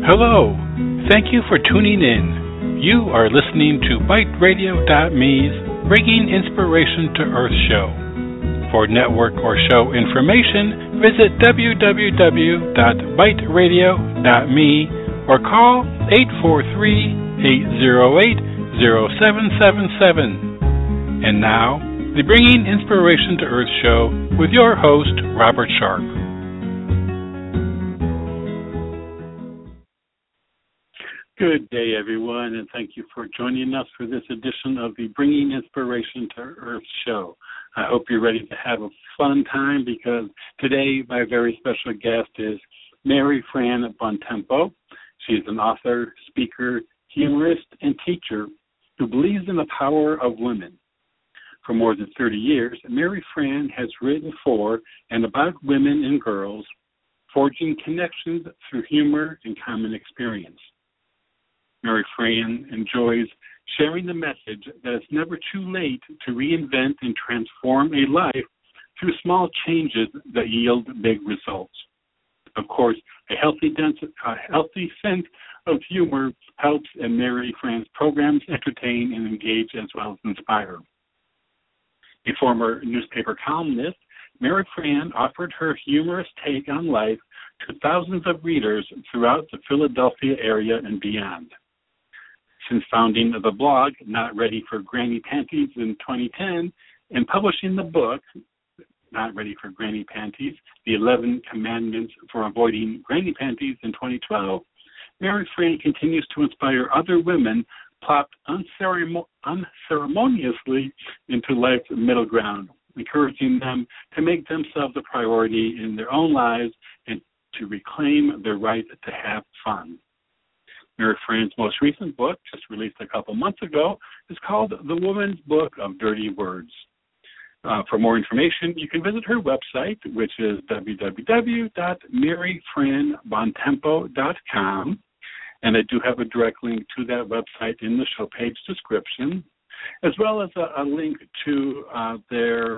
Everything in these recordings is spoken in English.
Hello. Thank you for tuning in. You are listening to BiteRadio.me's Bringing Inspiration to Earth show. For network or show information, visit www.biteradio.me or call 843-808-0777. And now, the Bringing Inspiration to Earth show with your host, Robert Sharp. Good day, everyone, and thank you for joining us for this edition of the Bringing Inspiration to Earth show. I hope you're ready to have a fun time because today my very special guest is Mary Fran Bontempo. She's an author, speaker, humorist, and teacher who believes in the power of women. For more than 30 years, Mary Fran has written for and about women and girls, forging connections through humor and common experience. Mary Fran enjoys sharing the message that it's never too late to reinvent and transform a life through small changes that yield big results. Of course, a healthy sense of humor helps, and Mary Fran's programs entertain and engage as well as inspire. A former newspaper columnist, Mary Fran offered her humorous take on life to thousands of readers throughout the Philadelphia area and beyond. Since founding the blog Not Ready for Granny Panties in 2010 and publishing the book Not Ready for Granny Panties, The 11 Commandments for Avoiding Granny Panties in 2012, Mary Fran continues to inspire other women plopped unceremoniously into life's middle ground, encouraging them to make themselves a priority in their own lives and to reclaim their right to have fun. Mary Fran's most recent book, just released a couple months ago, is called The Woman's Book of Dirty Words. For more information, you can visit her website, which is www.maryfranbontempo.com. And I do have a direct link to that website in the show page description, as well as a link to their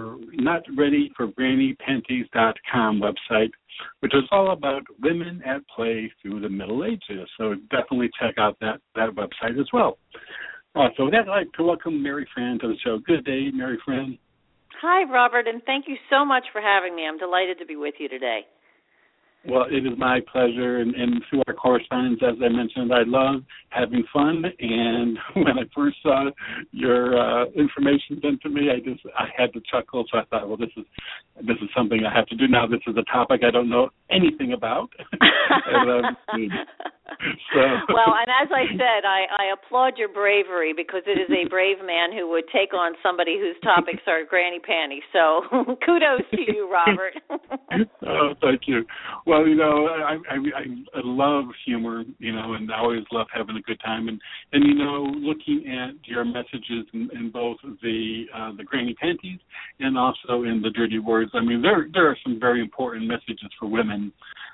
NotReadyForGrannyPanties.com website, which is all about women at play through the Middle Ages. So definitely check out that website as well. So with that, I'd like to welcome Mary Fran to the show. Good day, Mary Fran. Hi, Robert, and thank you so much for having me. I'm delighted to be with you today. Well, it is my pleasure, and through our correspondence, as I mentioned, I love having fun, and when I first saw your information sent to me, I had to chuckle, so I thought, well, this is something I have to do now. This is a topic I don't know anything about. Well, and as I said, I applaud your bravery because it is a brave man who would take on somebody whose topics are granny panties. So kudos to you, Robert. Oh, thank you. Well, I love humor, and I always love having a good time. And looking at your messages in both the granny panties and also in the dirty words, I mean, there are some very important messages for women.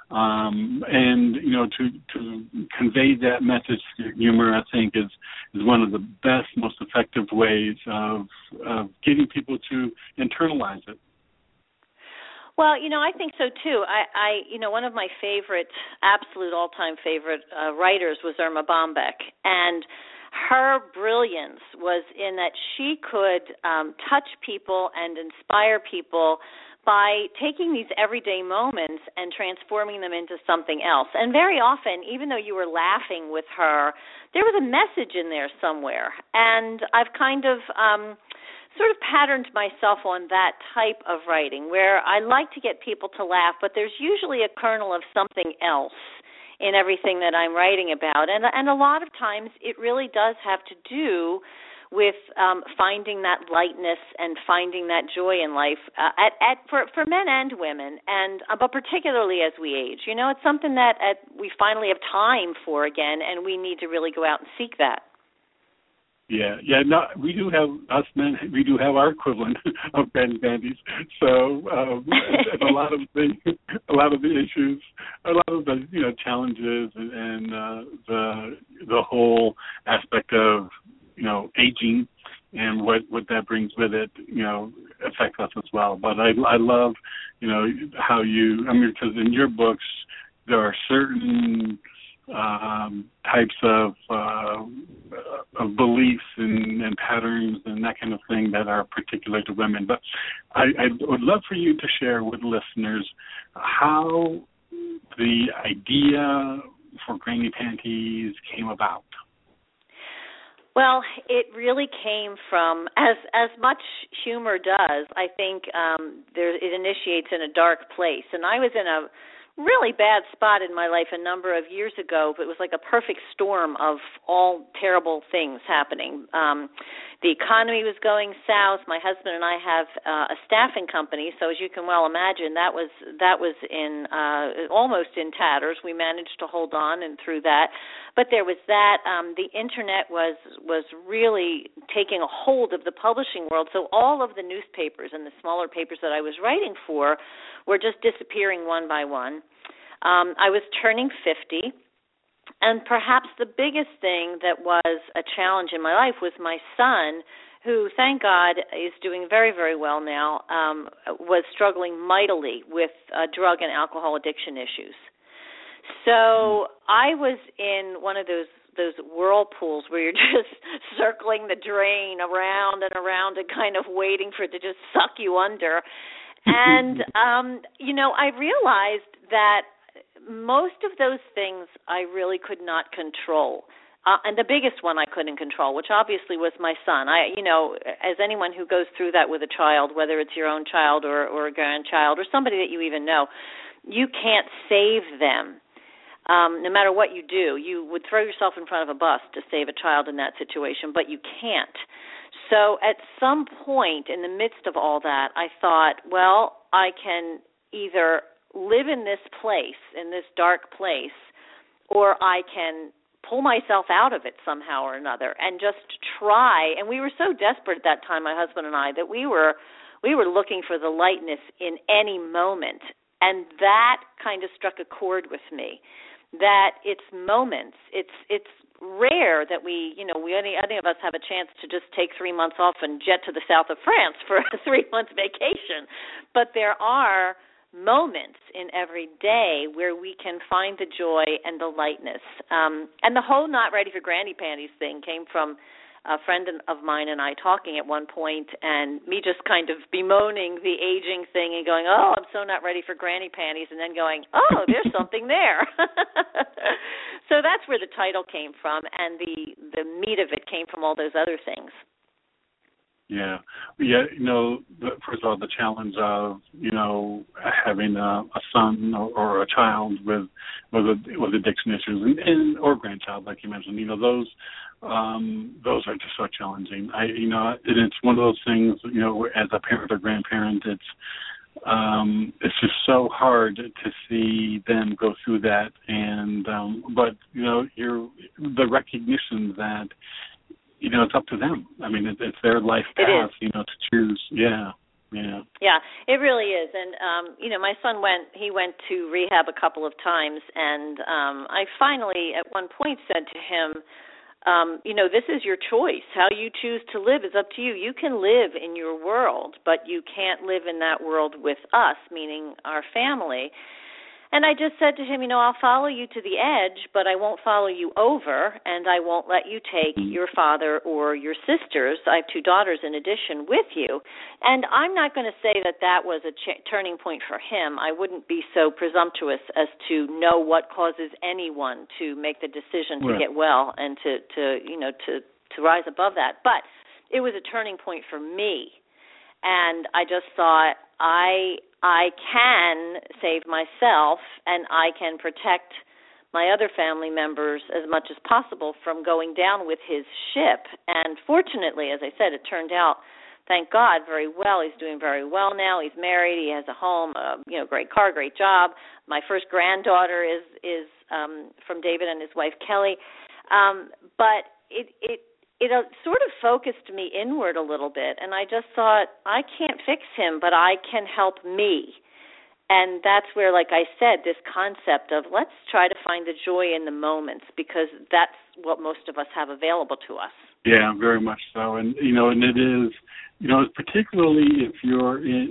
And to convey that message through humor, I think is one of the best, most effective ways of getting people to internalize it. Well, I think so too. I one of my absolute all-time favorite writers was Erma Bombeck, and her brilliance was in that she could touch people and inspire people by taking these everyday moments and transforming them into something else. And very often, even though you were laughing with her, there was a message in there somewhere. And I've kind of sort of patterned myself on that type of writing where I like to get people to laugh, but there's usually a kernel of something else in everything that I'm writing about. And a lot of times it really does have to do with finding that lightness and finding that joy in life for men and women, and but particularly as we age. It's something that we finally have time for again, and we need to really go out and seek that. Yeah. No, we do have us men. We do have our equivalent of granny panties. So a lot of the issues, a lot of the challenges, and the whole aspect of aging and what that brings with it, affects us as well. But I love, how because in your books there are certain types of beliefs and patterns and that kind of thing that are particular to women. But I would love for you to share with listeners how the idea for Granny Panties came about. Well, it really came from, as much humor does, I think it initiates in a dark place. And I was in a really bad spot in my life a number of years ago, but it was like a perfect storm of all terrible things happening. The economy was going south. My husband and I have a staffing company, so as you can well imagine, that was in almost in tatters. We managed to hold on and through that, but there was that. The internet was really taking a hold of the publishing world, so all of the newspapers and the smaller papers that I was writing for were just disappearing one by one. I was turning 50, and perhaps the biggest thing that was a challenge in my life was my son, who, thank God, is doing very, very well now, was struggling mightily with drug and alcohol addiction issues. So I was in one of those whirlpools where you're just circling the drain around and around and kind of waiting for it to just suck you under. And, I realized that most of those things I really could not control. And the biggest one I couldn't control, which obviously was my son. As anyone who goes through that with a child, whether it's your own child or a grandchild or somebody that you even know, you can't save them. No matter what you do, you would throw yourself in front of a bus to save a child in that situation, but you can't. So at some point in the midst of all that, I thought, well, I can either live in this place, in this dark place, or I can pull myself out of it somehow or another and just try. And we were so desperate at that time, my husband and I, that we were looking for the lightness in any moment. And that kind of struck a chord with me, that it's moments. It's rare that any of us have a chance to just take 3 months off and jet to the south of France for a 3-month vacation. But there are moments in every day where we can find the joy and the lightness. And the whole not ready for Granny Panties thing came from a friend of mine and I talking at one point, and me just kind of bemoaning the aging thing and going, oh, I'm so not ready for Granny Panties, and then going, oh, there's something there. So that's where the title came from, and the meat of it came from all those other things. Yeah. First of all, the challenge of, having a son or a child with addiction issues and or grandchild, like you mentioned, those are just so challenging. It's one of those things, as a parent or grandparent, it's just so hard to see them go through that, and but the recognition that it's up to them. I mean, it's their life path, to choose. Yeah. Yeah, it really is. And my son went to rehab a couple of times, and I finally at one point said to him, this is your choice. How you choose to live is up to you. You can live in your world, but you can't live in that world with us, meaning our family. And I just said to him, I'll follow you to the edge, but I won't follow you over, and I won't let you take your father or your sisters, I have 2 daughters in addition, with you. And I'm not going to say that was a turning point for him. I wouldn't be so presumptuous as to know what causes anyone to make the decision to get well and to rise above that. But it was a turning point for me. And I just thought, I can save myself and I can protect my other family members as much as possible from going down with his ship. And fortunately, as I said, it turned out, thank God, very well. He's doing very well now. He's married. He has a home, great car, great job. My first granddaughter is from David and his wife, Kelly. But it sort of focused me inward a little bit, and I just thought, I can't fix him, but I can help me. And that's where, like I said, this concept of let's try to find the joy in the moments, because that's what most of us have available to us. Yeah, very much so. And, and it is, particularly if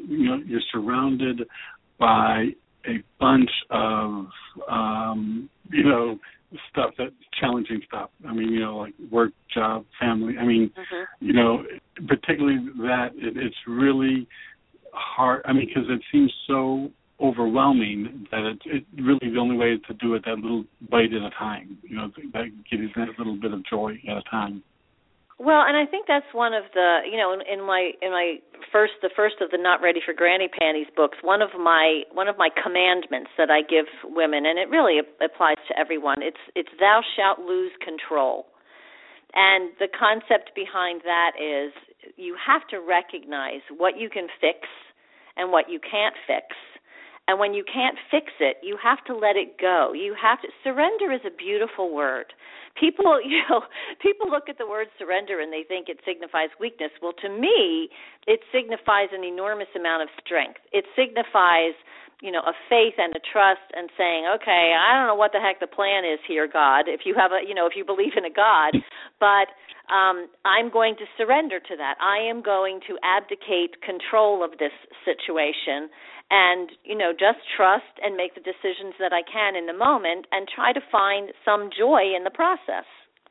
you're surrounded by a bunch of, stuff, that challenging stuff. I mean, like work, job, family. I mean, particularly that it's really hard. I mean, because it seems so overwhelming that it really the only way is to do it that little bite at a time. That gives that little bit of joy at a time. Well, and I think that's one of the, in my the first of the Not Ready for Granny Panties books, one of my commandments that I give women, and it really applies to everyone. It's thou shalt lose control. And the concept behind that is you have to recognize what you can fix and what you can't fix. And when you can't fix it, you have to let it go. Surrender is a beautiful word. People look at the word surrender and they think it signifies weakness. Well, to me, it signifies an enormous amount of strength. It signifies, a faith and a trust and saying, okay, I don't know what the heck the plan is here, God, if you believe in a God, but I'm going to surrender to that. I am going to abdicate control of this situation and, just trust and make the decisions that I can in the moment and try to find some joy in the process.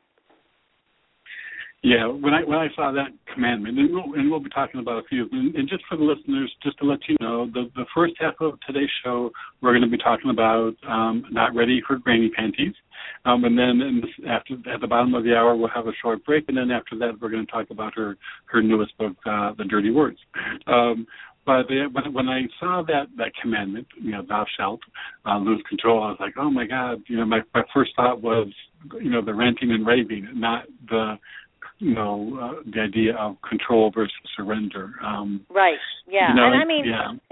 Yeah, when I saw that commandment, and we'll be talking about a few of them, and just for the listeners, just to let you know, the first half of today's show, we're going to be talking about Not Ready for Granny Panties, and then at the bottom of the hour, we'll have a short break, and then after that, we're going to talk about her newest book, The Dirty Words. But when I saw that commandment, thou shalt lose control, I was like, oh my God, my first thought was, the ranting and raving, not the idea of control versus surrender. Right. Yeah. And I mean,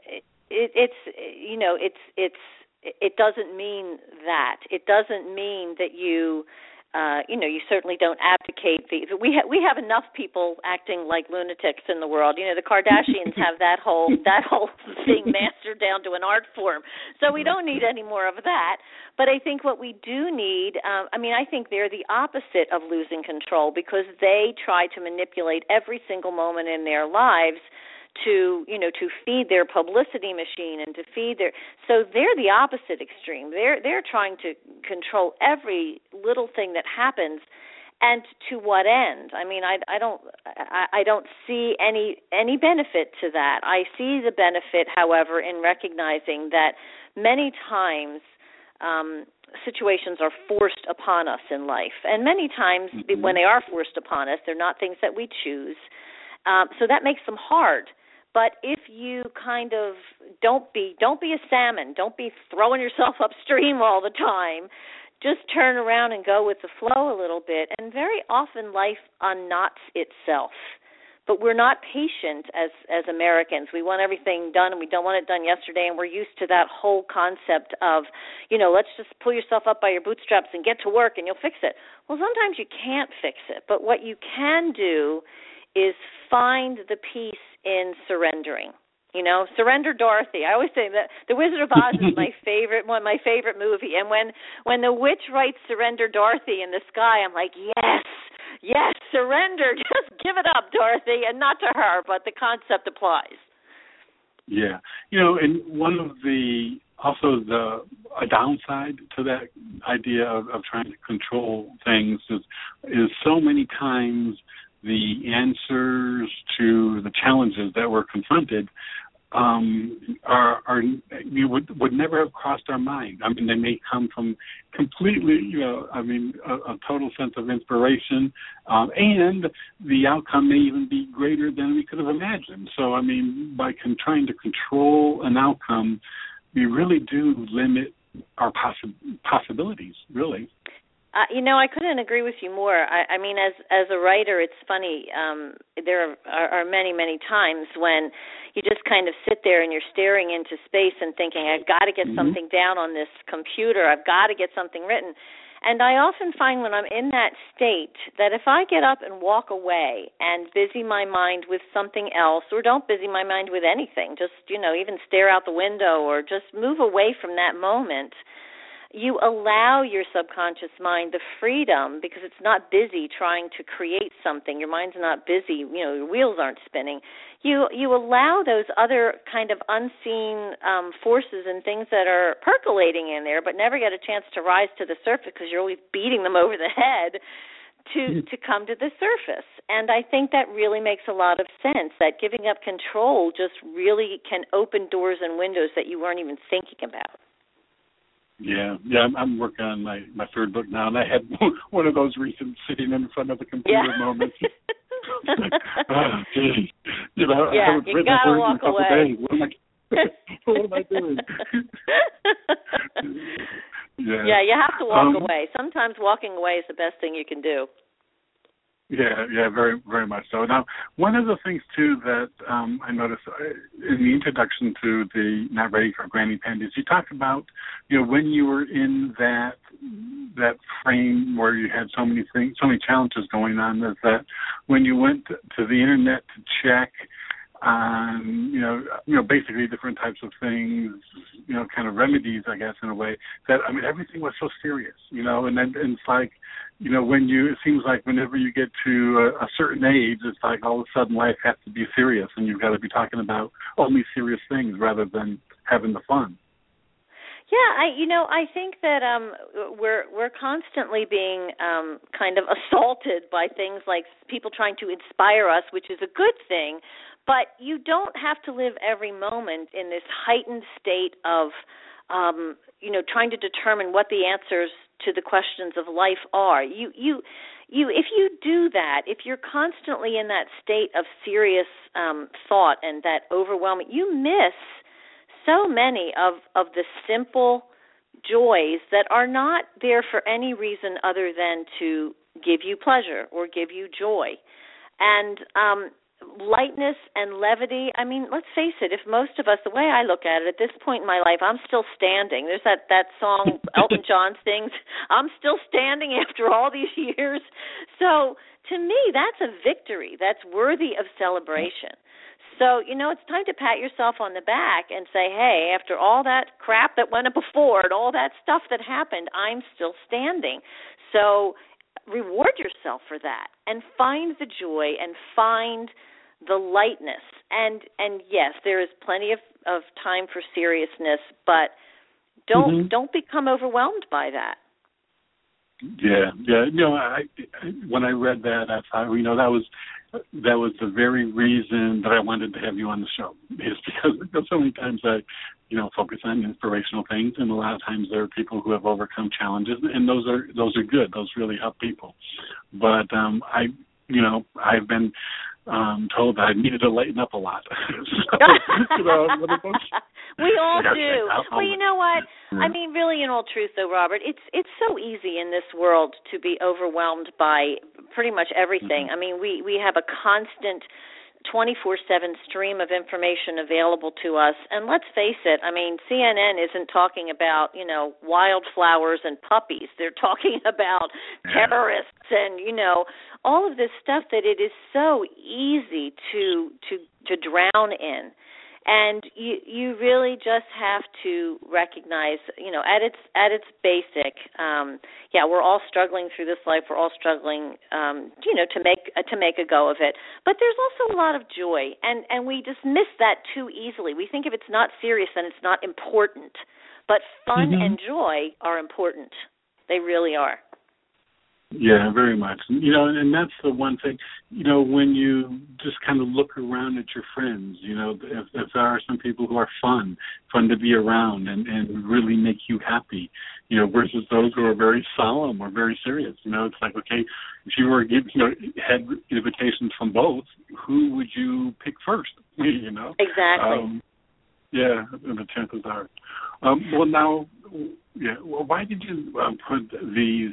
it doesn't mean that. It doesn't mean that you certainly don't abdicate. We have enough people acting like lunatics in the world. The Kardashians have that whole thing mastered down to an art form. So we don't need any more of that. But I think what we do need, I think they're the opposite of losing control because they try to manipulate every single moment in their lives to feed their publicity machine and to feed so they're the opposite extreme. They're trying to control every little thing that happens, and to what end? I mean, I don't see any benefit to that. I see the benefit, however, in recognizing that many times situations are forced upon us in life, and many times when they are forced upon us, they're not things that we choose. So that makes them hard. But if you kind of don't be a salmon, don't be throwing yourself upstream all the time, just turn around and go with the flow a little bit. And very often life unknots itself. But we're not patient as Americans. We want everything done, and we don't want it done yesterday, and we're used to that whole concept of, let's just pull yourself up by your bootstraps and get to work and you'll fix it. Well, sometimes you can't fix it. But what you can do is find the peace in surrendering. Surrender Dorothy. I always say that The Wizard of Oz is my favorite movie. And when the witch writes Surrender Dorothy in the sky, I'm like, yes, surrender. Just give it up, Dorothy, and not to her, but the concept applies. Yeah. And one of a downside to that idea of trying to control things is so many times the answers to the challenges that we're confronted would never have crossed our mind. I mean, they may come from completely, a total sense of inspiration, and the outcome may even be greater than we could have imagined. So, by trying to control an outcome, we really do limit our possibilities, really. I couldn't agree with you more. I mean, as a writer, it's funny. There are many, many times when you just kind of sit there and you're staring into space and thinking, I've got to get something down on this computer. I've got to get something written. And I often find when I'm in that state that if I get up and walk away and busy my mind with something else, or don't busy my mind with anything, just, even stare out the window or just move away from that moment, you allow your subconscious mind the freedom, because it's not busy trying to create something. Your mind's not busy, your wheels aren't spinning. You allow those other kind of unseen forces and things that are percolating in there but never get a chance to rise to the surface because you're always beating them over the head to come to the surface. And I think that really makes a lot of sense, that giving up control just really can open doors and windows that you weren't even thinking about. Yeah. I'm working on my third book now, and I had one of those recent sitting in front of the computer moments. Oh, gee. You gotta walk away. What am I doing? Yeah, you have to walk away. Sometimes walking away is the best thing you can do. Yeah, very, very much so. Now, one of the things, too, that I noticed in the introduction to the Not Ready for Granny Panties, you talked about, when you were in that frame where you had so many things, so many challenges going on, is that when you went to the internet to check on, basically different types of things, kind of remedies, I guess, in a way, that, everything was so serious, and then it's like, it seems like whenever you get to a certain age, it's like all of a sudden life has to be serious, and you've got to be talking about only serious things rather than having the fun. Yeah, I think that we're constantly being kind of assaulted by things like people trying to inspire us, which is a good thing, but you don't have to live every moment in this heightened state of, trying to determine what the answers to the questions of life are. If you do that, if you're constantly in that state of serious thought and that overwhelming, you miss so many of the simple joys that are not there for any reason other than to give you pleasure or give you joy. And lightness and levity, let's face it, if most of us, the way I look at it, at this point in my life, I'm still standing. There's that song Elton John sings, I'm still standing after all these years. So to me, that's a victory. That's worthy of celebration. So, it's time to pat yourself on the back and say, hey, after all that crap that went before and all that stuff that happened, I'm still standing. So reward yourself for that and find the joy and find the lightness. And yes, there is plenty of time for seriousness, but don't become overwhelmed by that. Yeah. When I read that, I thought, that was the very reason that I wanted to have you on the show, is because so many times I, focus on inspirational things, and a lot of times there are people who have overcome challenges, and those are good. Those really help people. But I've been told that I needed to lighten up a lot. We all do. Well, you know what? Really, in all truth, though, Robert, it's so easy in this world to be overwhelmed by pretty much everything. We have a constant 24/7 stream of information available to us, and let's face it, CNN isn't talking about, wildflowers and puppies. They're talking about terrorists and, all of this stuff that it is so easy to drown in. And you really just have to recognize, at its basic, we're all struggling through this life. We're all struggling, to make a go of it. But there's also a lot of joy, and we just miss that too easily. We think if it's not serious, then it's not important. But fun and joy are important. They really are. Yeah, very much. And that's the one thing, when you just kind of look around at your friends, if there are some people who are fun to be around and really make you happy, versus those who are very solemn or very serious. It's like, okay, if you were had invitations from both, who would you pick first? Exactly. Yeah, the chances are. Why did you put these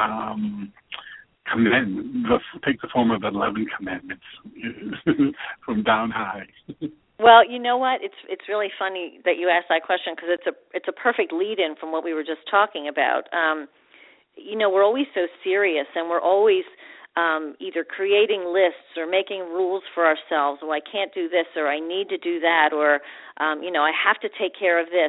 take the form of 11 commandments from down high? Well, you know what? It's really funny that you asked that question, because it's a perfect lead-in from what we were just talking about. We're always so serious, and we're always either creating lists or making rules for ourselves. I can't do this, or I need to do that, or I have to take care of this.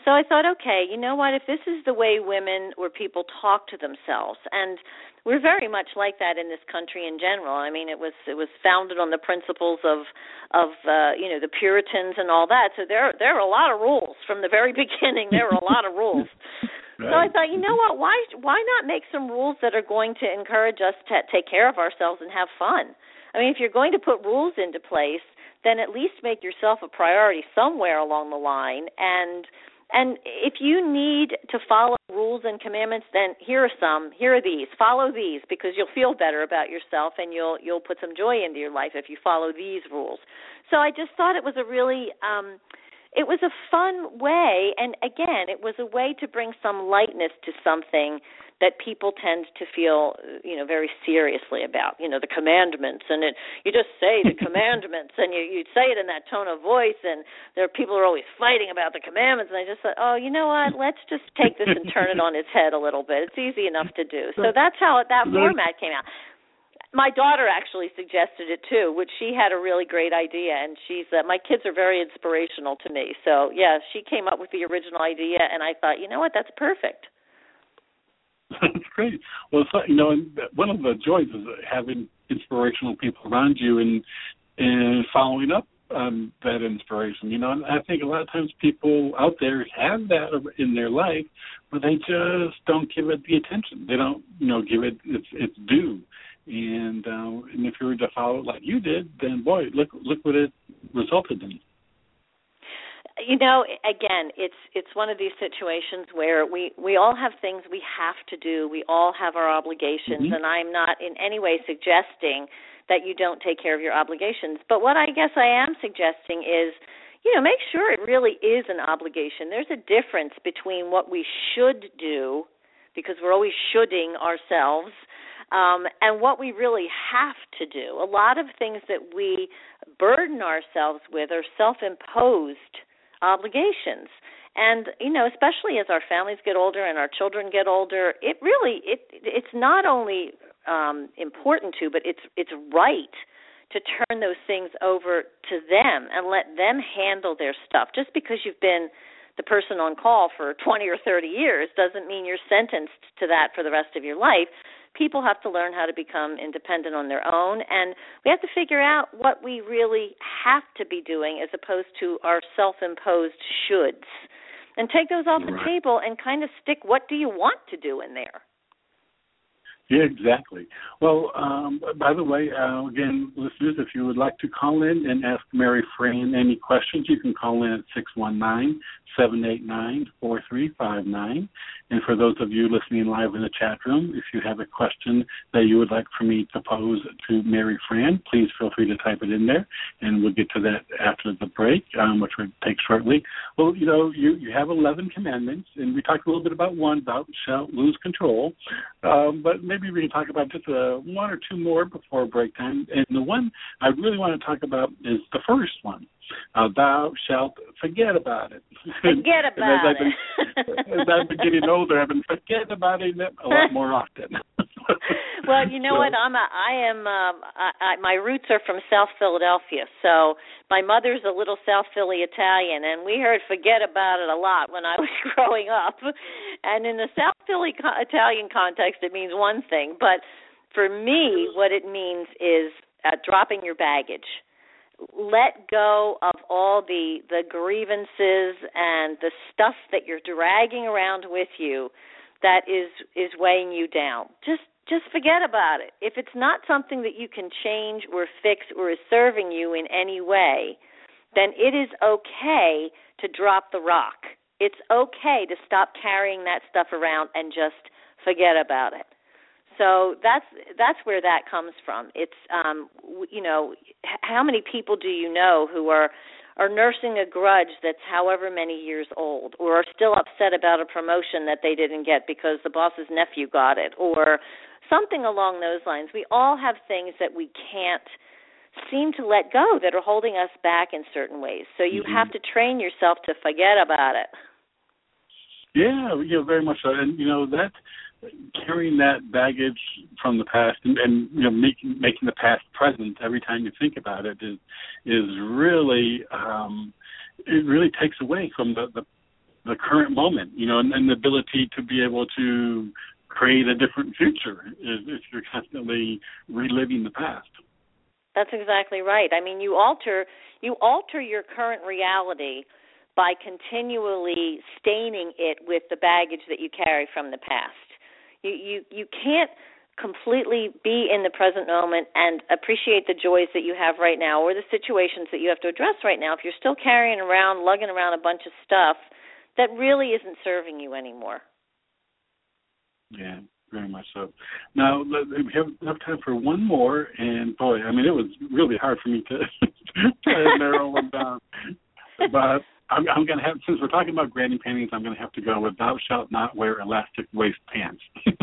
So I thought, okay, you know what, if this is the way women or people talk to themselves, and we're very much like that in this country in general. I mean, it was founded on the principles of the Puritans and all that. So there are a lot of rules from the very beginning. There were a lot of rules. Right. So I thought, you know what, why not make some rules that are going to encourage us to take care of ourselves and have fun? I mean, if you're going to put rules into place, then at least make yourself a priority somewhere along the line. And if you need to follow rules and commandments, then here are some. Here are these. Follow these, because you'll feel better about yourself and you'll put some joy into your life if you follow these rules. So I just thought it was a really it was a fun way, and again, it was a way to bring some lightness to something that people tend to feel, very seriously about, the commandments. And you just say the commandments, and you say it in that tone of voice, and people are always fighting about the commandments. And I just thought, oh, you know what, let's just take this and turn it on its head a little bit. It's easy enough to do. So that's how that format came out. My daughter actually suggested it too, which she had a really great idea, and my kids are very inspirational to me. So, yeah, she came up with the original idea, and I thought, you know what, that's perfect. That's great. Well, one of the joys is having inspirational people around you and following up that inspiration. And I think a lot of times people out there have that in their life, but they just don't give it the attention. They don't, give it its due. And if you were to follow it like you did, then boy, look what it resulted in. Again, it's one of these situations where we all have things we have to do. We all have our obligations, and I'm not in any way suggesting that you don't take care of your obligations. But what I guess I am suggesting is, make sure it really is an obligation. There's a difference between what we should do, because we're always shoulding ourselves, and what we really have to do. A lot of things that we burden ourselves with are self-imposed obligations. And, especially as our families get older and our children get older, it's not only important to, but it's right to turn those things over to them and let them handle their stuff. Just because you've been the person on call for 20 or 30 years doesn't mean you're sentenced to that for the rest of your life. People have to learn how to become independent on their own, and we have to figure out what we really have to be doing as opposed to our self-imposed shoulds, and take those off the table and kind of stick what do you want to do in there. Yeah, exactly. Well, by the way, again, listeners, if you would like to call in and ask Mary Fran any questions, you can call in at 619-789-4359. And for those of you listening live in the chat room, if you have a question that you would like for me to pose to Mary Fran, please feel free to type it in there, and we'll get to that after the break, which we'll take shortly. Well, you have 11 commandments, and we talked a little bit about one, thou shalt lose control, but maybe we can talk about just one or two more before break time. And the one I really want to talk about is the first one. Thou shalt forget about it. Forget about it. As I've been getting older, I've been forgetting about it a lot more often. Well, you know what? My roots are from South Philadelphia, so my mother's a little South Philly Italian, and we heard "forget about it" a lot when I was growing up. And in the South Philly Italian context, it means one thing, but for me, what it means is dropping your baggage. Let go of all the grievances and the stuff that you're dragging around with you that is weighing you down. Just forget about it. If it's not something that you can change or fix or is serving you in any way, then it is okay to drop the rock. It's okay to stop carrying that stuff around and just forget about it. So that's where that comes from. It's how many people do you know who are nursing a grudge that's however many years old, or are still upset about a promotion that they didn't get because the boss's nephew got it, or something along those lines. We all have things that we can't seem to let go that are holding us back in certain ways. So you have to train yourself to forget about it. Yeah, very much so. And that carrying that baggage from the past and making the past present every time you think about it is really it really takes away from the the current moment, and the ability to be able to create a different future if you're constantly reliving the past. That's exactly right. I mean, you alter your current reality by continually staining it with the baggage that you carry from the past. You can't completely be in the present moment and appreciate the joys that you have right now or the situations that you have to address right now if you're still lugging around a bunch of stuff that really isn't serving you anymore. Yeah, very much so. Now, we have enough time for one more, and boy, I mean, it was really hard for me to narrow one down. But I'm going to have, since we're talking about granny panties, I'm going to have to go with thou shalt not wear elastic waist pants.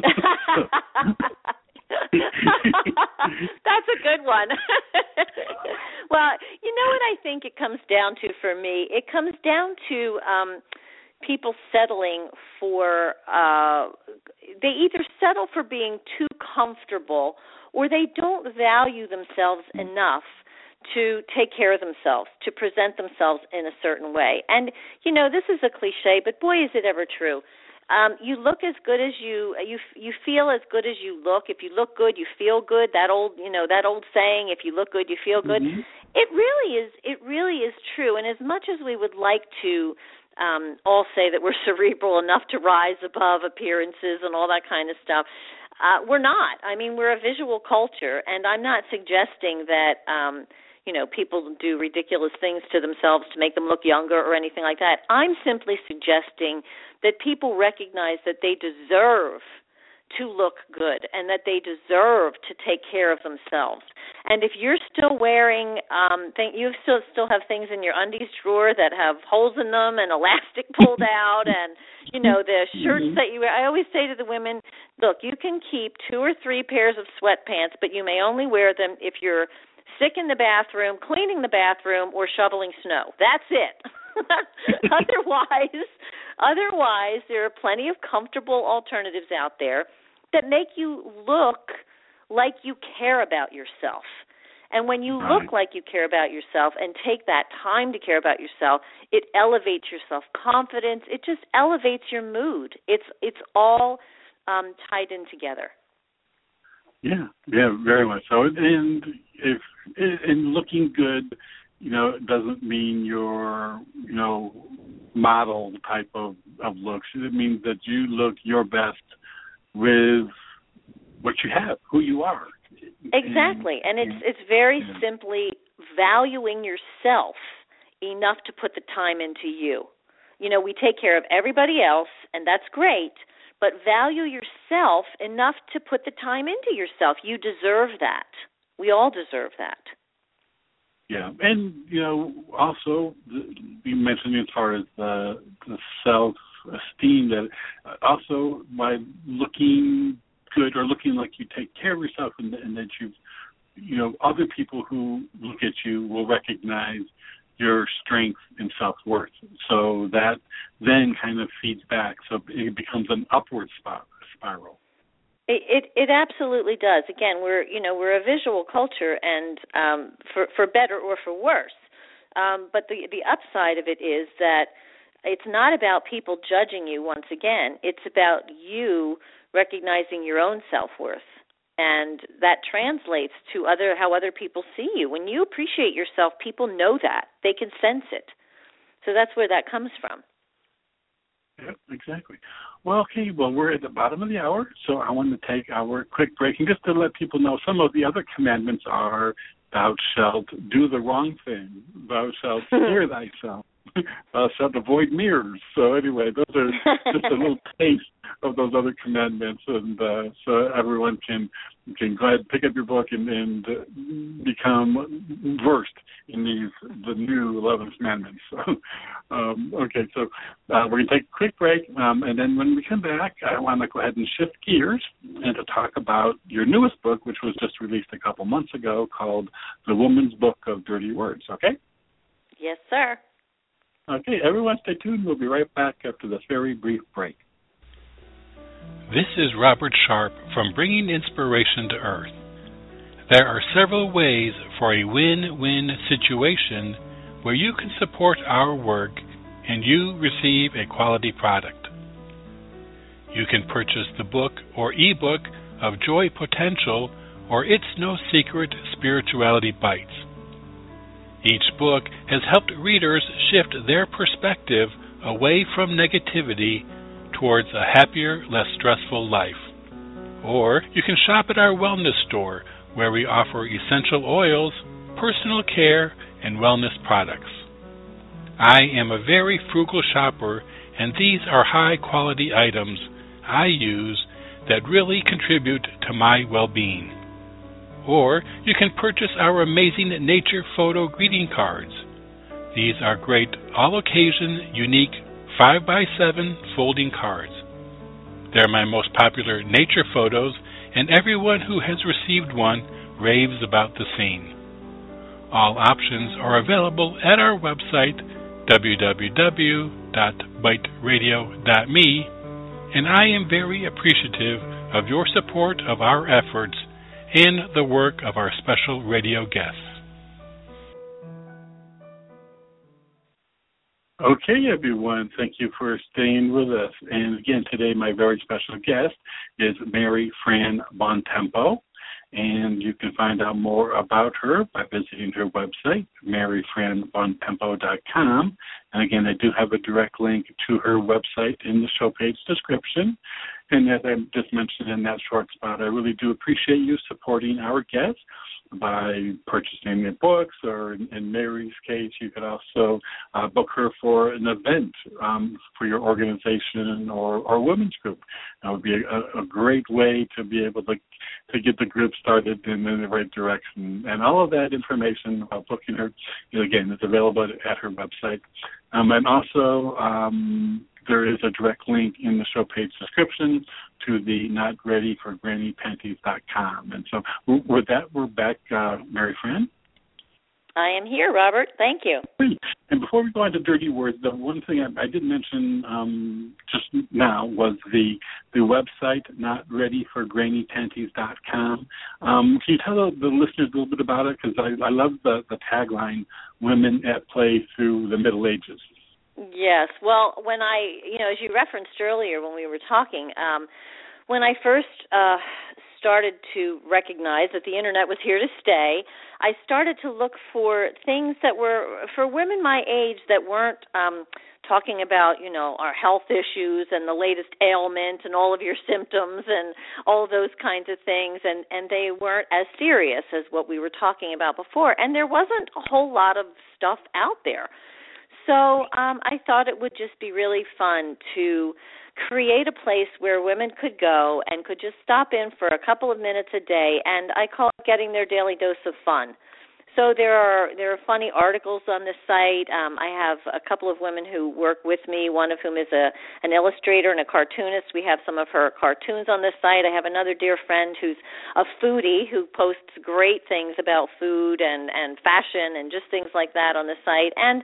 That's a good one. Well, you know what I think it comes down to for me? It comes down to people settling for, they either settle for being too comfortable or they don't value themselves enough to take care of themselves, to present themselves in a certain way. And, this is a cliche, but boy, is it ever true. You look as good as you feel as good as you look. If you look good, you feel good. That old saying, if you look good, you feel good. Mm-hmm. It really is true. And as much as we would like to all say that we're cerebral enough to rise above appearances and all that kind of stuff, we're not. I mean, we're a visual culture, and I'm not suggesting that people do ridiculous things to themselves to make them look younger or anything like that. I'm simply suggesting that people recognize that they deserve to look good and that they deserve to take care of themselves. And if you're still wearing, you still have things in your undies drawer that have holes in them and elastic pulled out and, the shirts that you wear. I always say to the women, look, you can keep 2 or 3 pairs of sweatpants, but you may only wear them if you're sick in the bathroom, cleaning the bathroom, or shoveling snow. That's it. Otherwise, there are plenty of comfortable alternatives out there that make you look like you care about yourself. And when you look like you care about yourself and take that time to care about yourself, it elevates your self-confidence. It just elevates your mood. It's all tied in together. Yeah, very much so. And if looking good, doesn't mean your, model type of looks. It means that you look your best with what you have, who you are. Exactly, and it's very simply valuing yourself enough to put the time into you. We take care of everybody else, and that's great, but value yourself enough to put the time into yourself. You deserve that. We all deserve that. Yeah, and, also you mentioned as far as the self-esteem, that also by looking good or looking like you take care of yourself and that other people who look at you will recognize your strength and self-worth. So that then kind of feeds back. So it becomes an upward spiral. It absolutely does. Again, we're a visual culture, and for better or for worse. But the upside of it is that it's not about people judging you once again. It's about you recognizing your own self-worth. And that translates to how other people see you. When you appreciate yourself, people know that. They can sense it. So that's where that comes from. Yep, exactly. Well, okay, we're at the bottom of the hour, so I want to take our quick break. And just to let people know, some of the other commandments are, thou shalt do the wrong thing, thou shalt fear thyself, thou shalt avoid mirrors. So anyway, those are just a little taste of those other commandments, and so everyone can go ahead and pick up your book and become versed in the new 11 commandments. Okay, so we're going to take a quick break, and then when we come back, I want to go ahead and shift gears and to talk about your newest book, which was just released a couple months ago, called The Woman's Book of Dirty Words. Okay? Yes, sir. Okay, everyone stay tuned. We'll be right back after this very brief break. This is Robert Sharp from Bringing Inspiration to Earth. There are several ways for a win-win situation where you can support our work and you receive a quality product. You can purchase the book or ebook of Joy Potential or It's No Secret Spirituality Bites. Each book has helped readers shift their perspective away from negativity towards a happier, less stressful life. Or you can shop at our wellness store, where we offer essential oils, personal care, and wellness products. I am a very frugal shopper, and these are high-quality items I use that really contribute to my well-being. Or you can purchase our amazing nature photo greeting cards. These are great all-occasion, unique 5x7 folding cards. They're my most popular nature photos, and everyone who has received one raves about the scene. All options are available at our website, www.biteradio.me, and I am very appreciative of your support of our efforts and the work of our special radio guests. Okay, everyone, thank you for staying with us. And again, today my very special guest is Mary Fran Bontempo, and you can find out more about her by visiting her website, maryfranbontempo.com. And again, I do have a direct link to her website in the show page description. And as I just mentioned in that short spot, I really do appreciate you supporting our guests by purchasing their books, or in Mary's case, you could also book her for an event for your organization or women's group. That would be a great way to be able to get the group started in the right direction. And all of that information about booking her, again, is available at her website. And also, there is a direct link in the show page description to the NotReadyForGrannyPanties.com. And so with that, we're back, Mary Fran. I am here, Robert. Thank you. And before we go on to dirty words, the one thing I did mention just now was the website, NotReadyForGrannyPanties.com. Can you tell the listeners a little bit about it? Because I love the tagline, Women at Play Through the Middle Ages. Yes. Well, when as you referenced earlier when we were talking, when I first started to recognize that the Internet was here to stay, I started to look for things that were, for women my age, that weren't talking about, our health issues and the latest ailment and all of your symptoms and all of those kinds of things, and they weren't as serious as what we were talking about before. And there wasn't a whole lot of stuff out there. So I thought it would just be really fun to create a place where women could go and could just stop in for a couple of minutes a day, and I call it getting their daily dose of fun. So there are funny articles on the site. I have a couple of women who work with me, one of whom is an illustrator and a cartoonist. We have some of her cartoons on the site. I have another dear friend who's a foodie who posts great things about food and fashion and just things like that on the site. And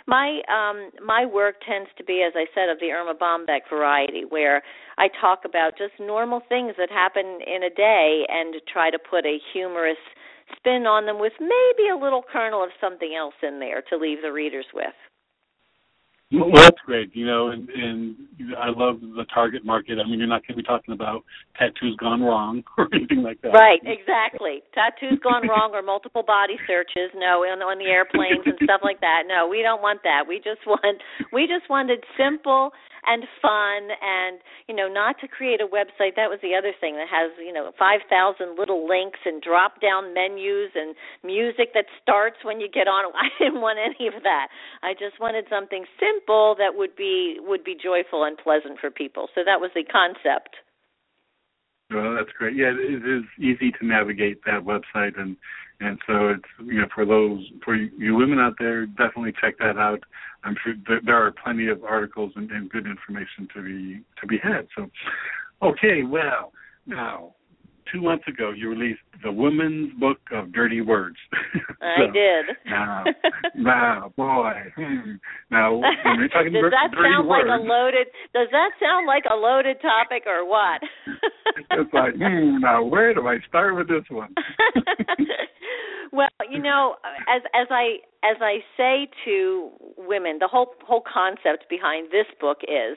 my work tends to be, as I said, of the Irma Bombeck variety, where I talk about just normal things that happen in a day and try to put a humorous spin on them with maybe a little kernel of something else in there to leave the readers with. Well, that's great, and I love the target market. I mean, you're not going to be talking about tattoos gone wrong or anything like that. Right, exactly. Tattoos gone wrong or multiple body searches, no, on the airplanes and stuff like that. No, we don't want that. We just wanted simple and fun, and not to create a website. That was the other thing that has 5,000 little links and drop down menus and music that starts when you get on. I didn't want any of that. I just wanted something simple that would be joyful and pleasant for people. So that was the concept. Well, that's great. Yeah, it is easy to navigate that website, and so it's for you women out there, definitely check that out. I'm sure there are plenty of articles and good information to be had. So, okay, well, now 2 months ago you released the Women's Book of Dirty Words. I did. Now, boy. Now, when you're talking dirty words, does that sound like a loaded topic or what? It's like, now where do I start with this one? Well, as I say to women, the whole concept behind this book is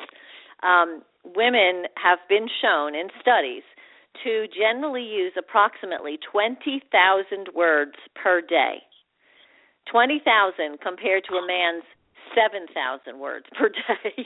women have been shown in studies to generally use approximately 20,000 words per day. 20,000 compared to a man's 7,000 words per day.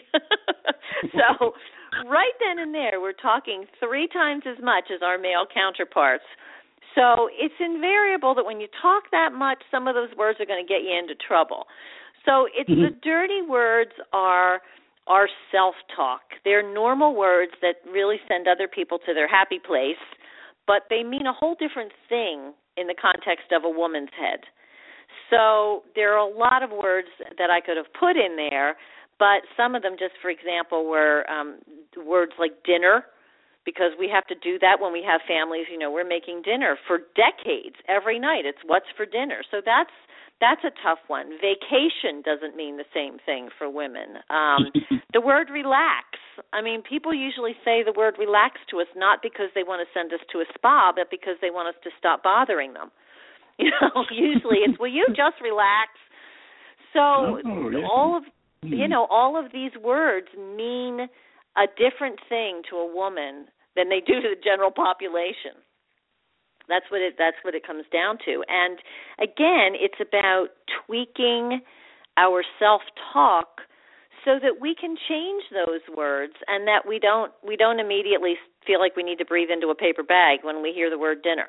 So right then and there, we're talking 3 times as much as our male counterparts. So it's invariable that when you talk that much, some of those words are going to get you into trouble. So it's the dirty words are self-talk. They're normal words that really send other people to their happy place, but they mean a whole different thing in the context of a woman's head. So there are a lot of words that I could have put in there, but some of them just, for example, were words like dinner, because we have to do that when we have families. You know, we're making dinner for decades. Every night it's what's for dinner. So that's a tough one. Vacation doesn't mean the same thing for women. The word relax. I mean, people usually say the word relax to us not because they want to send us to a spa, but because they want us to stop bothering them. You know, usually it's, will you just relax? So all of these words mean a different thing to a woman than they do to the general population. That's what it comes down to. And again, it's about tweaking our self-talk so that we can change those words and that we don't immediately feel like we need to breathe into a paper bag when we hear the word dinner.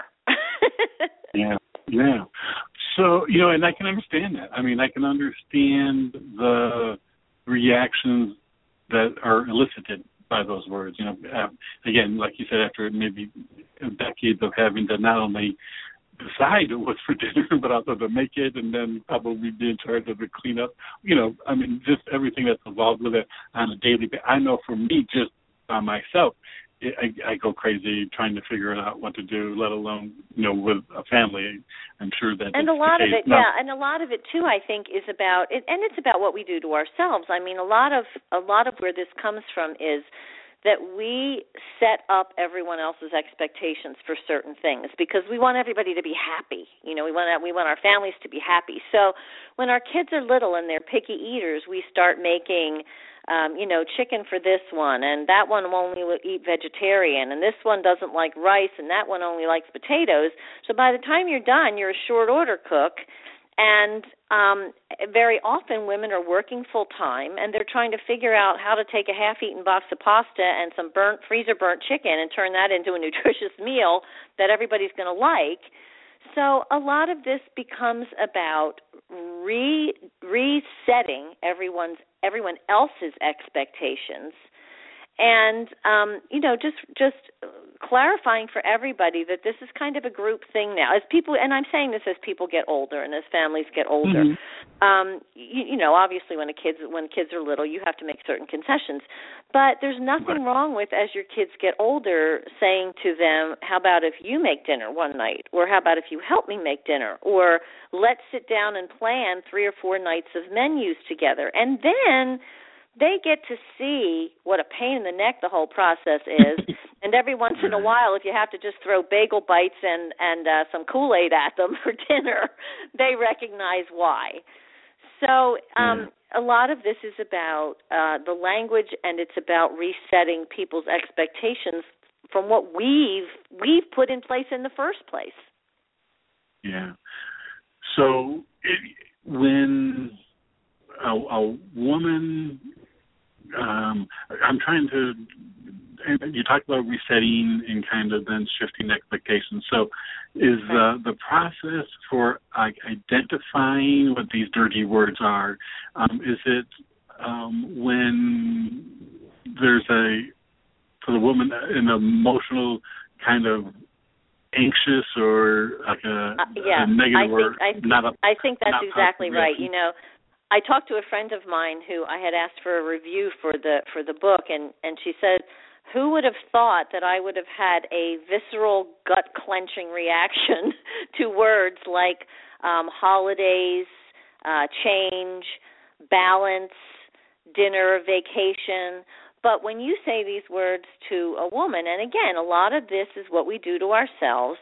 Yeah. So, you know, and I can understand that. I mean, I can understand the reactions that are elicited by those words. You know, again, like you said, after maybe decades of having to not only decide what's for dinner, but also to make it and then probably be in charge of the cleanup. You know, I mean, just everything that's involved with it on a daily basis. I know for me, just by myself, I go crazy trying to figure out what to do, let alone, you know, with a family. I'm sure that. And a lot of it, and a lot of it too, I think, is about it, and it's about what we do to ourselves. I mean, a lot of where this comes from is that we set up everyone else's expectations for certain things because we want everybody to be happy. You know, we want our families to be happy. So when our kids are little and they're picky eaters, we start making chicken for this one, and that one only will eat vegetarian, and this one doesn't like rice, and that one only likes potatoes. So by the time you're done, you're a short order cook, and very often women are working full-time, and they're trying to figure out how to take a half-eaten box of pasta and some freezer-burnt chicken and turn that into a nutritious meal that everybody's going to like. So a lot of this becomes about resetting everyone else's expectations, and just clarifying for everybody that this is kind of a group thing now. As people, and I'm saying this as people get older and as families get older. Obviously when kids are little, you have to make certain concessions, but there's nothing wrong with, as your kids get older, saying to them, how about if you make dinner one night, or how about if you help me make dinner, or let's sit down and plan 3 or 4 nights of menus together. And then they get to see what a pain in the neck the whole process is. And every once in a while, if you have to just throw bagel bites and some Kool-Aid at them for dinner, they recognize why. So a lot of this is about the language, and it's about resetting people's expectations from what we've put in place in the first place. Yeah. So when a woman, I'm trying to, you talked about resetting and kind of then shifting expectations. So is the process for identifying what these dirty words are, is it when there's for the woman, an emotional kind of anxious or like a negative word? I think that's exactly right. You know, I talked to a friend of mine who I had asked for a review for the book, and she said, who would have thought that I would have had a visceral, gut-clenching reaction to words like holidays, change, balance, dinner, vacation. But when you say these words to a woman, and again, a lot of this is what we do to ourselves,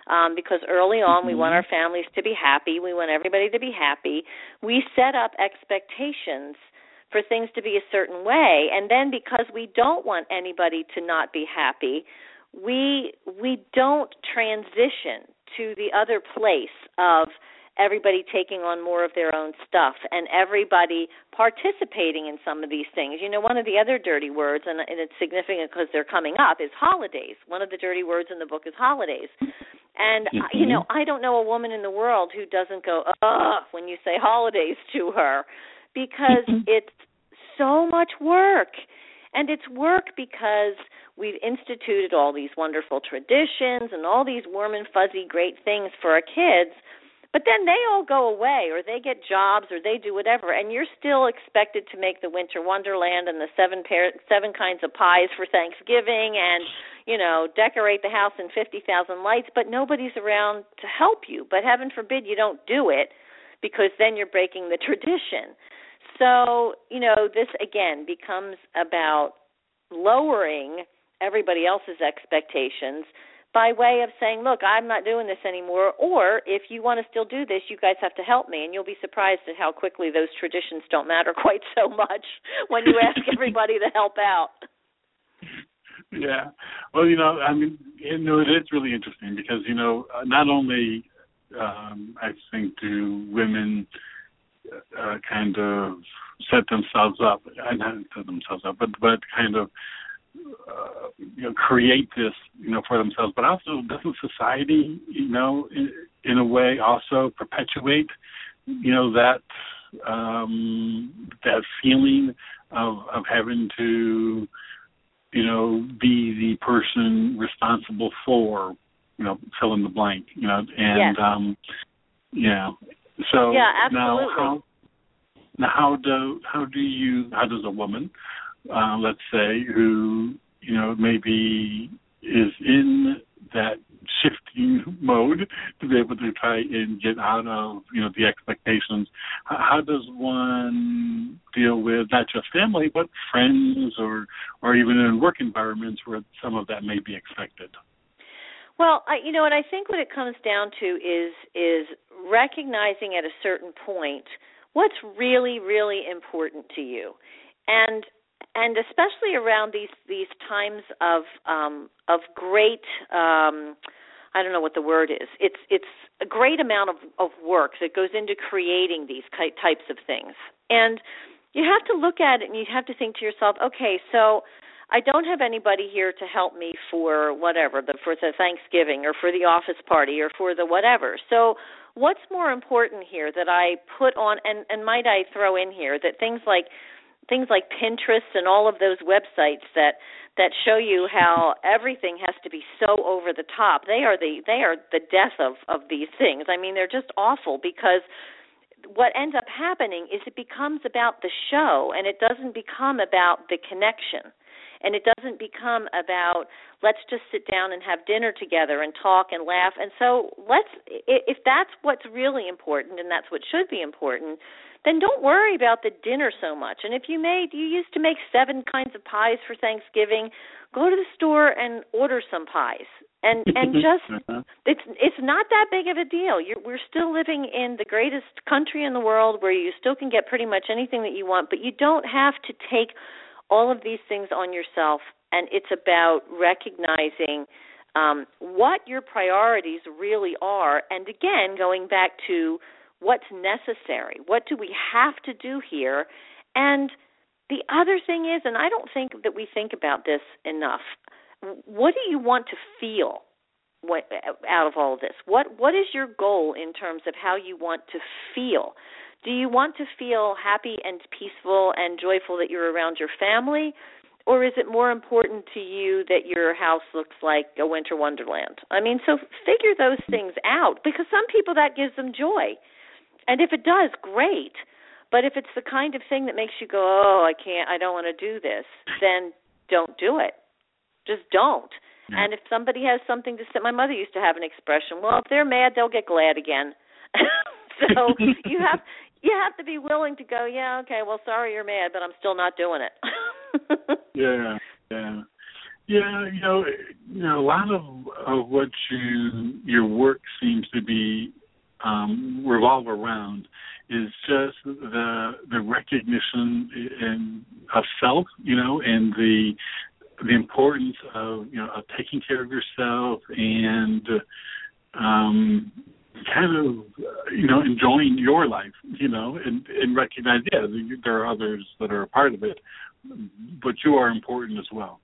because early on we want our families to be happy. We want everybody to be happy. We set up expectations for things to be a certain way, and then because we don't want anybody to not be happy, we don't transition to the other place of everybody taking on more of their own stuff and everybody participating in some of these things. You know, one of the other dirty words, and it's significant because they're coming up, is holidays. One of the dirty words in the book is holidays. And, you know, I don't know a woman in the world who doesn't go, ugh, when you say holidays to her, because it's so much work. And it's work because we've instituted all these wonderful traditions and all these warm and fuzzy great things for our kids, but then they all go away, or they get jobs, or they do whatever, and you're still expected to make the winter wonderland and the seven kinds of pies for Thanksgiving and, you know, decorate the house in 50,000 lights, but nobody's around to help you. But heaven forbid you don't do it, because then you're breaking the tradition. So, you know, this, again, becomes about lowering everybody else's expectations by way of saying, look, I'm not doing this anymore, or if you want to still do this, you guys have to help me, and you'll be surprised at how quickly those traditions don't matter quite so much when you ask everybody to help out. Yeah. Well, you know, I mean, you know, it is really interesting because, you know, not only, I think, do women kind of set themselves up, not set themselves up, but kind of, you know, create this, you know, for themselves, but also doesn't society, you know, in a way also perpetuate, you know, that that feeling of having to, you know, be the person responsible for, you know, fill in the blank, you know, and yeah. So yeah, absolutely. Now how does a woman, let's say, who, you know, maybe is in that shifting mode to be able to try and get out of, you know, the expectations, how does one deal with not just family but friends or even in work environments where some of that may be expected? Well, you know, and I think what it comes down to is recognizing at a certain point what's really, really important to you, and especially around these times of great, I don't know what the word is. It's a great amount of work that goes into creating these types of things, and you have to look at it and you have to think to yourself, okay, so I don't have anybody here to help me for whatever, for the Thanksgiving or for the office party or for the whatever. So what's more important here that I put on, and might I throw in here that things like Pinterest and all of those websites that show you how everything has to be so over the top, they are the death of these things. I mean, they're just awful, because what ends up happening is it becomes about the show, and it doesn't become about the connection. And it doesn't become about, let's just sit down and have dinner together and talk and laugh. And so if that's what's really important and that's what should be important, then don't worry about the dinner so much. And if you used to make 7 kinds of pies for Thanksgiving, go to the store and order some pies. And just, it's not that big of a deal. We're still living in the greatest country in the world where you still can get pretty much anything that you want, but you don't have to take all of these things on yourself, and it's about recognizing what your priorities really are, and again, going back to what's necessary. What do we have to do here? And the other thing is, and I don't think that we think about this enough, what do you want to feel out of all of this? What is your goal in terms of how you want to feel? Do you want to feel happy and peaceful and joyful that you're around your family, or is it more important to you that your house looks like a winter wonderland? I mean, so figure those things out, because some people that gives them joy. And if it does, great. But if it's the kind of thing that makes you go, oh, I don't want to do this, then don't do it. Just don't. Yeah. And if somebody has something to say, my mother used to have an expression, well, if they're mad, they'll get glad again. So you have to be willing to go, yeah, okay, well, sorry you're mad, but I'm still not doing it. Yeah. You know, a lot of of what your work seems to be revolve around is just the recognition of self, and the importance of of taking care of yourself and kind of enjoying your life, and recognize there are others that are a part of it, but you are important as well.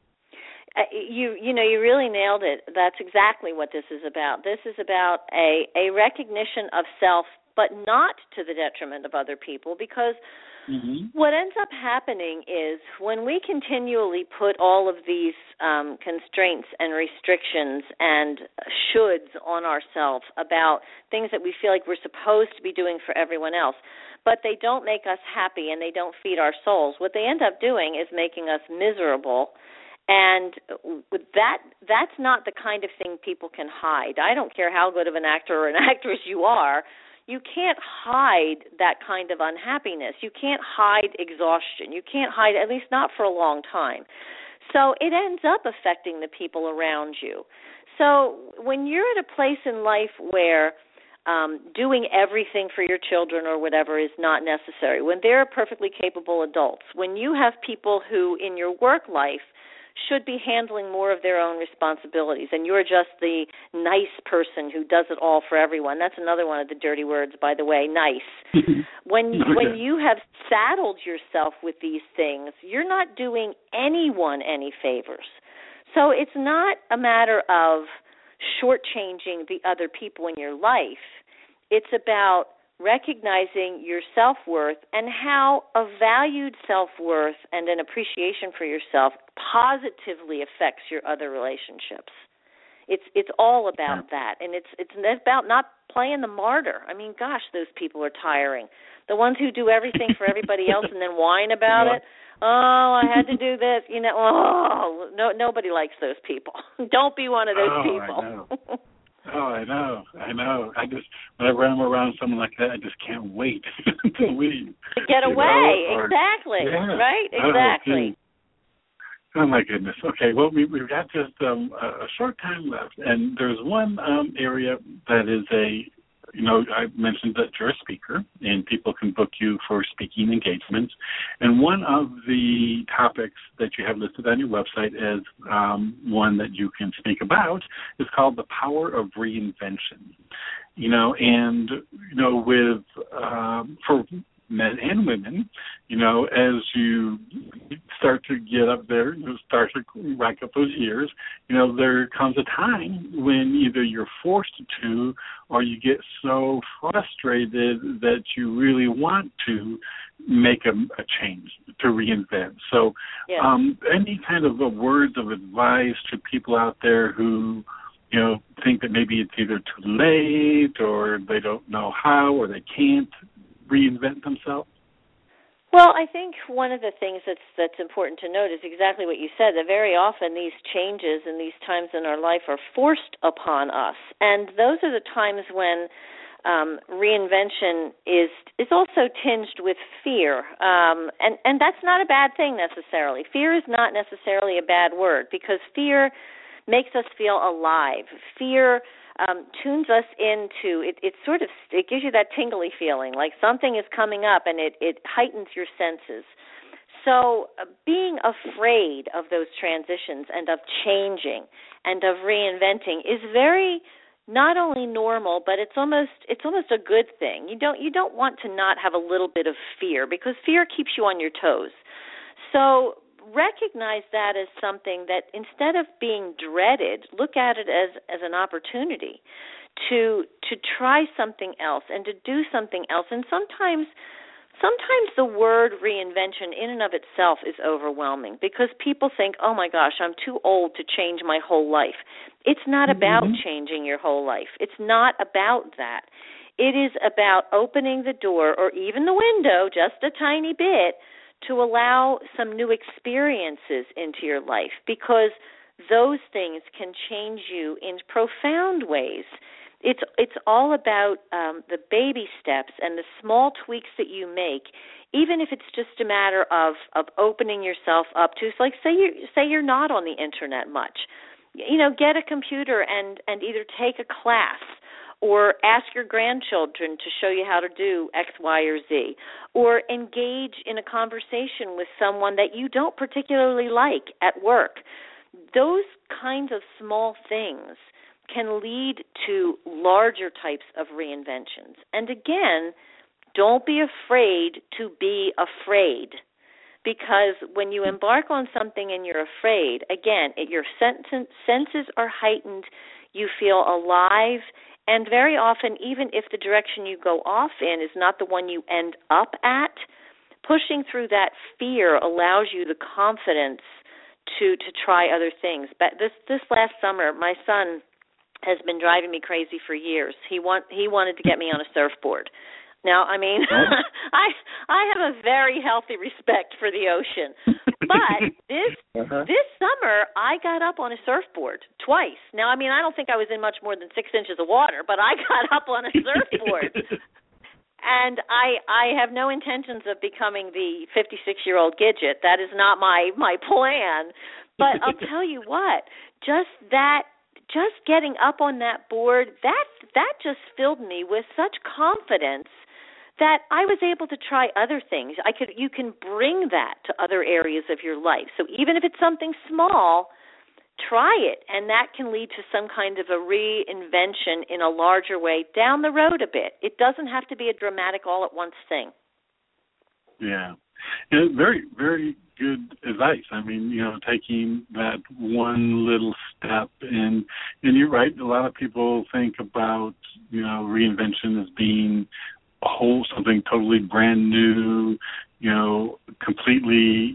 You really nailed it. That's exactly what this is about. This is about a recognition of self, but not to the detriment of other people, because what ends up happening is when we continually put all of these constraints and restrictions and shoulds on ourselves about things that we feel like we're supposed to be doing for everyone else, but they don't make us happy and they don't feed our souls, what they end up doing is making us miserable. And that's not the kind of thing people can hide. I don't care how good of an actor or an actress you are. You can't hide that kind of unhappiness. You can't hide exhaustion. You can't hide, at least not for a long time. So it ends up affecting the people around you. So when you're at a place in life where doing everything for your children or whatever is not necessary, when they're perfectly capable adults, when you have people who in your work life should be handling more of their own responsibilities, and you're just the nice person who does it all for everyone. That's another one of the dirty words, by the way, nice. When you have saddled yourself with these things, you're not doing anyone any favors. So it's not a matter of shortchanging the other people in your life. It's about recognizing your self-worth and how a valued self-worth and an appreciation for yourself positively affects your other relationships. It's all about that, and it's about not playing the martyr. I mean, gosh, those people are tiring. The ones who do everything for everybody else and then whine about it. Oh, I had to do this. Nobody likes those people. Don't be one of those people. I know. I just, whenever I'm around someone like that, I just can't wait to leave. To get away, exactly. Yeah. Right, exactly. Oh, my goodness. Okay, well, we've got just a short time left, and there's one area that is I mentioned that you're a speaker, and people can book you for speaking engagements. And one of the topics that you have listed on your website as one that you can speak about is called the power of reinvention. With for men and women, as you start to get up there, start to rack up those years, there comes a time when either you're forced to or you get so frustrated that you really want to make a change, to reinvent. So any kind of words of advice to people out there who think that maybe it's either too late or they don't know how or they can't reinvent themselves? Well, I think one of the things that's important to note is exactly what you said, that very often these changes and these times in our life are forced upon us. And those are the times when reinvention is also tinged with fear. And that's not a bad thing necessarily. Fear is not necessarily a bad word, because fear makes us feel alive. Fear tunes us into it. It gives you that tingly feeling, like something is coming up, and it heightens your senses. So being afraid of those transitions and of changing and of reinventing is very not only normal, but it's almost a good thing. You don't want to not have a little bit of fear, because fear keeps you on your toes. So recognize that as something that, instead of being dreaded, look at it as an opportunity to try something else and to do something else. And sometimes the word reinvention in and of itself is overwhelming, because people think, oh my gosh, I'm too old to change my whole life. It's not about changing your whole life. It's not about that. It is about opening the door, or even the window, just a tiny bit, to allow some new experiences into your life, because those things can change you in profound ways. It's all about the baby steps and the small tweaks that you make, even if it's just a matter of opening yourself up to, like say you're not on the internet much. get a computer and either take a class or ask your grandchildren to show you how to do X, Y, or Z, or engage in a conversation with someone that you don't particularly like at work. Those kinds of small things can lead to larger types of reinventions. And again, don't be afraid to be afraid, because when you embark on something and you're afraid, again, your senses are heightened, you feel alive, and very often, even if the direction you go off in is not the one you end up at, pushing through that fear allows you the confidence to try other things. But this last summer, my son has been driving me crazy for years. He wanted to get me on a surfboard. Now, I mean, I have a very healthy respect for the ocean, but this summer I got up on a surfboard twice. Now, I mean, I don't think I was in much more than 6 inches of water, but I got up on a surfboard. And I have no intentions of becoming the 56-year-old Gidget. That is not my plan. But I'll tell you what, just getting up on that board, that just filled me with such confidence that I was able to try other things. You can bring that to other areas of your life. So even if it's something small, try it, and that can lead to some kind of a reinvention in a larger way down the road a bit. It doesn't have to be a dramatic all-at-once thing. Yeah. Very, very good advice. I mean, taking that one little step, and you're right, a lot of people think about, reinvention as being something totally brand new, completely,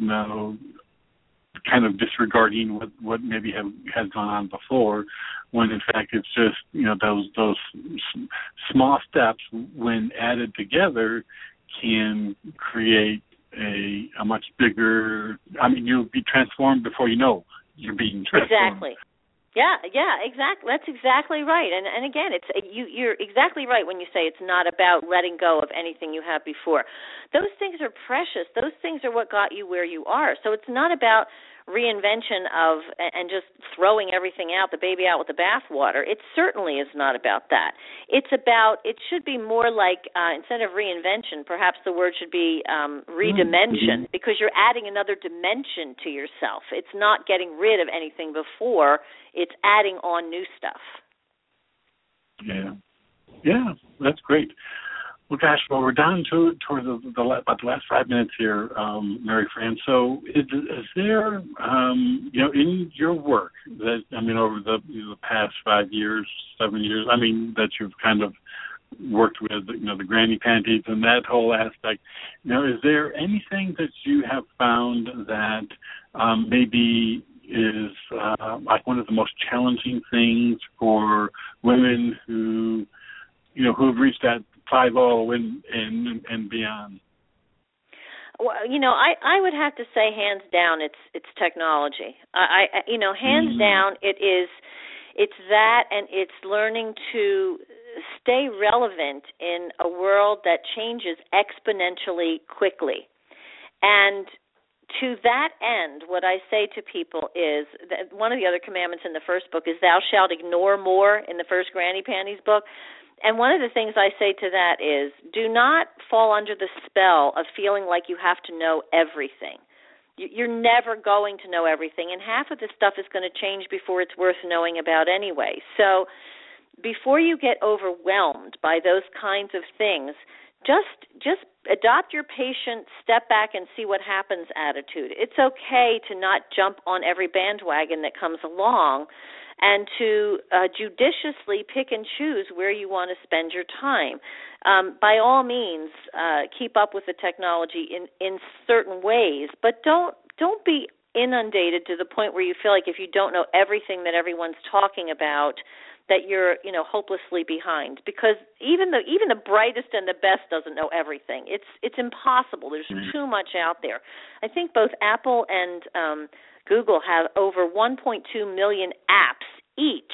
kind of disregarding what maybe has gone on before, when in fact it's just, those small steps, when added together, can create a much bigger, you'll be transformed before you know you're being transformed. Exactly. Yeah, exactly. That's exactly right. And again, you're exactly right when you say it's not about letting go of anything you had before. Those things are precious. Those things are what got you where you are. So it's not about reinvention and just throwing everything out, the baby out with the bathwater. It certainly is not about that. It should be more like, instead of reinvention, perhaps the word should be redimension, because you're adding another dimension to yourself. It's not getting rid of anything before, it's adding on new stuff. Yeah, that's great. Well, gosh, we're down to about the last 5 minutes here, Mary Fran. So, is there, in your work that over the past 5 years, 7 years, that you've kind of worked with, the granny panties and that whole aspect, is there anything that you have found that maybe is like one of the most challenging things for women who have reached that 5-0 and beyond? Well, I would have to say, hands down, it's technology. Hands down, it's that, and it's learning to stay relevant in a world that changes exponentially quickly. And to that end, what I say to people is that one of the other commandments in the first book is thou shalt ignore more, in the first Granny Panties book. And one of the things I say to that is, do not fall under the spell of feeling like you have to know everything. You're never going to know everything, and half of the stuff is going to change before it's worth knowing about anyway. So before you get overwhelmed by those kinds of things, just adopt your patient, step back and see what happens attitude. It's okay to not jump on every bandwagon that comes along, and to judiciously pick and choose where you want to spend your time. By all means, keep up with the technology in certain ways, but don't be inundated to the point where you feel like if you don't know everything that everyone's talking about, that you're hopelessly behind. Because even the brightest and the best doesn't know everything. It's impossible. There's too much out there. I think both Apple and Google have over 1.2 million apps each.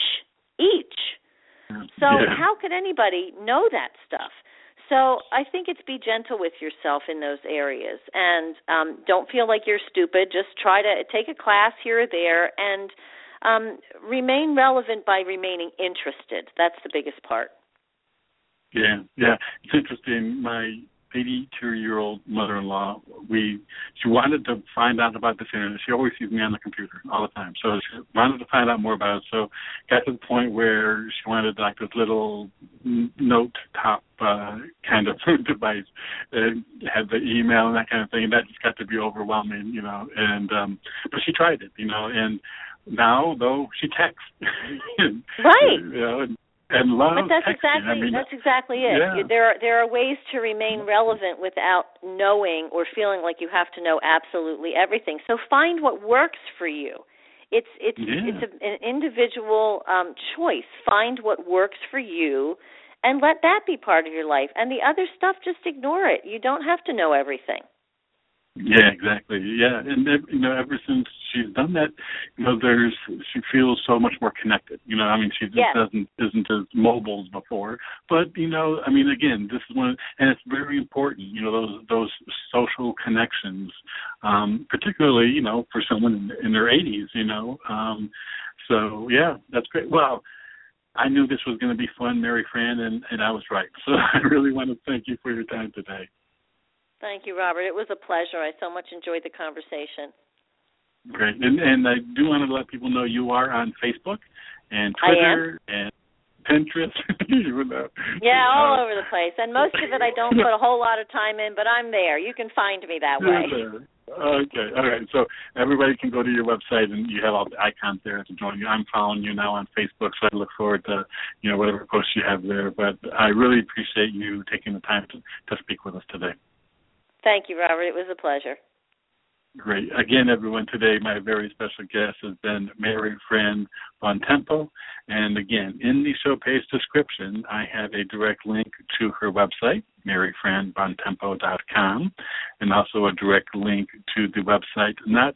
So how could anybody know that stuff? So I think it's be gentle with yourself in those areas, and don't feel like you're stupid. Just try to take a class here or there, and remain relevant by remaining interested. That's the biggest part. Yeah. It's interesting. My 82-year-old mother-in-law, she wanted to find out about this internet. She always sees me on the computer all the time. So she wanted to find out more about it. So got to the point where she wanted like this little note top kind of device and had the email and that kind of thing. And that just got to be overwhelming, and but she tried it, and now though she texts. Right. And love but that's texting. That's exactly it. Yeah. There are ways to remain relevant without knowing or feeling like you have to know absolutely everything. So find what works for you. It's an individual choice. Find what works for you, and let that be part of your life. And the other stuff, just ignore it. You don't have to know everything. Yeah, exactly. Yeah, and ever since she's done that, she feels so much more connected. She just isn't as mobile as before. But again, this is one, and it's very important. Those social connections, particularly for someone in their 80s. So yeah, that's great. Well, I knew this was going to be fun, Mary Fran, and I was right. So I really want to thank you for your time today. Thank you, Robert. It was a pleasure. I so much enjoyed the conversation. Great. And I do want to let people know you are on Facebook and Twitter and Pinterest. Yeah, all over the place. And most of it I don't put a whole lot of time in, but I'm there. You can find me that way. Okay. All right. So everybody can go to your website, and you have all the icons there to join you. I'm following you now on Facebook, so I look forward to whatever posts you have there. But I really appreciate you taking the time to speak with us today. Thank you, Robert. It was a pleasure. Great. Again, everyone, today my very special guest has been Mary Fran Bontempo. And again, in the show page description, I have a direct link to her website, maryfranbontempo.com, and also a direct link to the website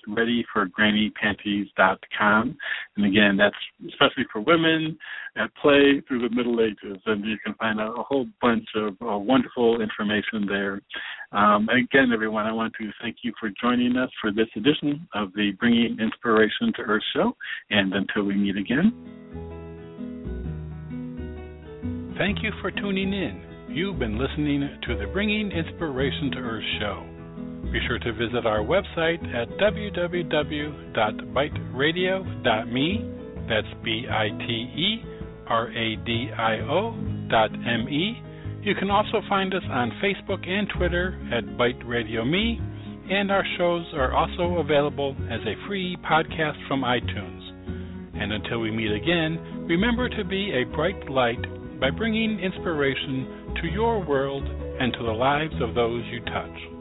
NotReadyForGrannyPanties.com. And again, that's especially for women at play through the Middle Ages, and you can find out a whole bunch of wonderful information there. Again, everyone, I want to thank you for joining us for this edition of the Bringing Inspiration to Earth show, and until we meet again. Thank you for tuning in. You've been listening to the Bringing Inspiration to Earth show. Be sure to visit our website at www.biteradio.me. That's BITERADIO.me. You can also find us on Facebook and Twitter at Byte Radio Me, and our shows are also available as a free podcast from iTunes. And until we meet again, remember to be a bright light by bringing inspiration to your world and to the lives of those you touch.